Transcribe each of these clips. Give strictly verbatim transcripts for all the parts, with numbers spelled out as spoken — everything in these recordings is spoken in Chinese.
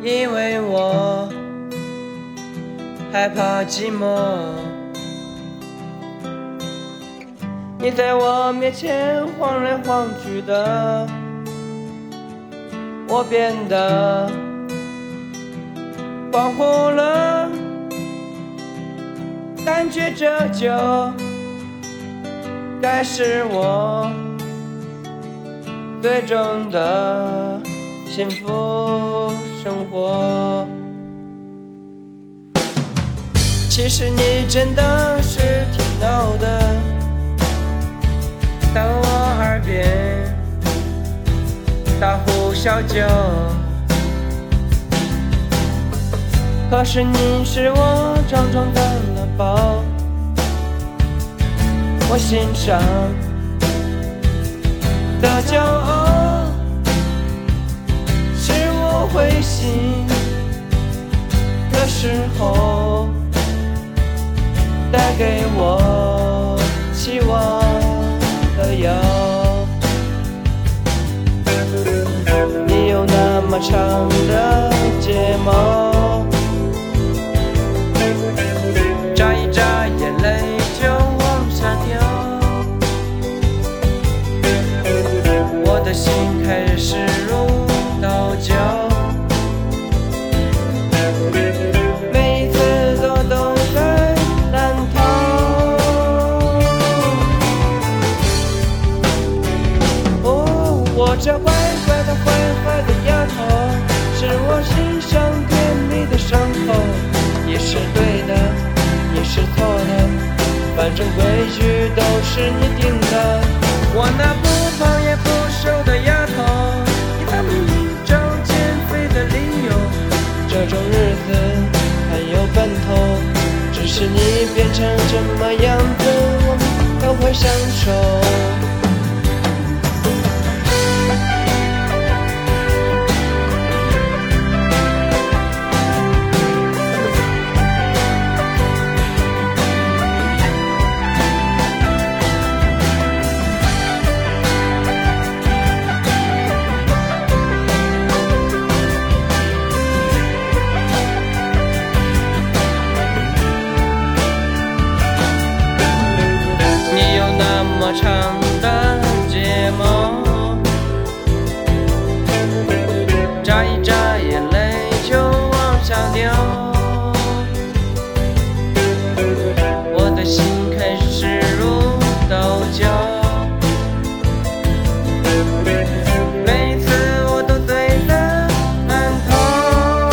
因为我害怕寂寞。你在我面前晃来晃去的，我变得恍惚了，感觉这就该是我最终的幸福生活。其实你真的是挺闹的，在我耳边大呼小叫，可是你是我常常担了包，我心上的骄傲，是我灰心的时候带给我希望的药。你有那么长的睫毛，眨一眨眼泪就往下掉，我的心开始如刀绞，每一次我都在难逃。哦，我这乖乖的坏坏的丫头，是我心上甜蜜的伤口，也是对的也是错的，反正规矩都是你定的。我那不胖也不瘦的丫头，你在明明找减肥的理由，这种日子很有奔头，只是你变成什么样子我们都会享受。那么长的睫毛，眨一眨眼泪就往下掉，我的心开始如刀绞，每一次我都醉得难逃。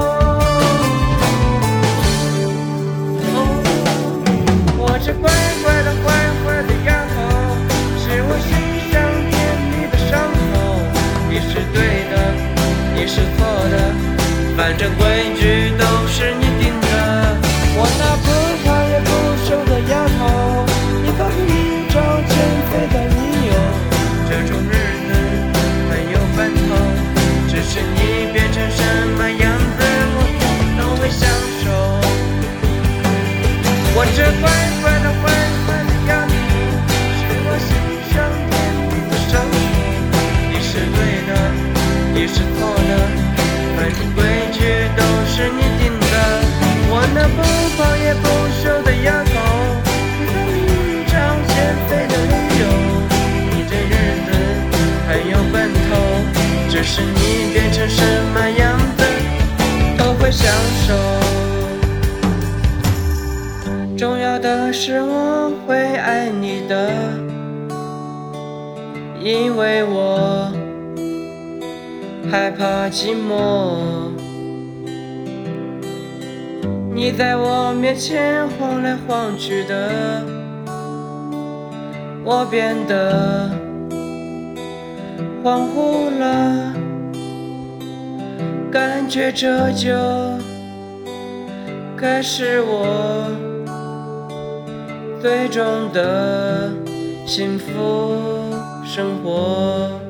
哦，我这乖乖的坏坏的丫头，是我心上甜蜜的伤口，也是对的也是错的，反正规矩都是你定的。我那不胖也不瘦的丫头，你可以找减肥的理由，这种日子很有奔头，只是你变成什么样子我都会享受。我这乖乖的坏坏的丫头，也是错的，反正规矩都是你定的。我那不胖也不瘦的丫头，你在寻找减肥的理由，你这日子很有奔头，只是你变成什么样子都会享受。重要的是我会爱你的，因为我害怕寂寞。你在我面前晃来晃去的，我变得恍惚了，感觉这就该是我最终的幸福生活。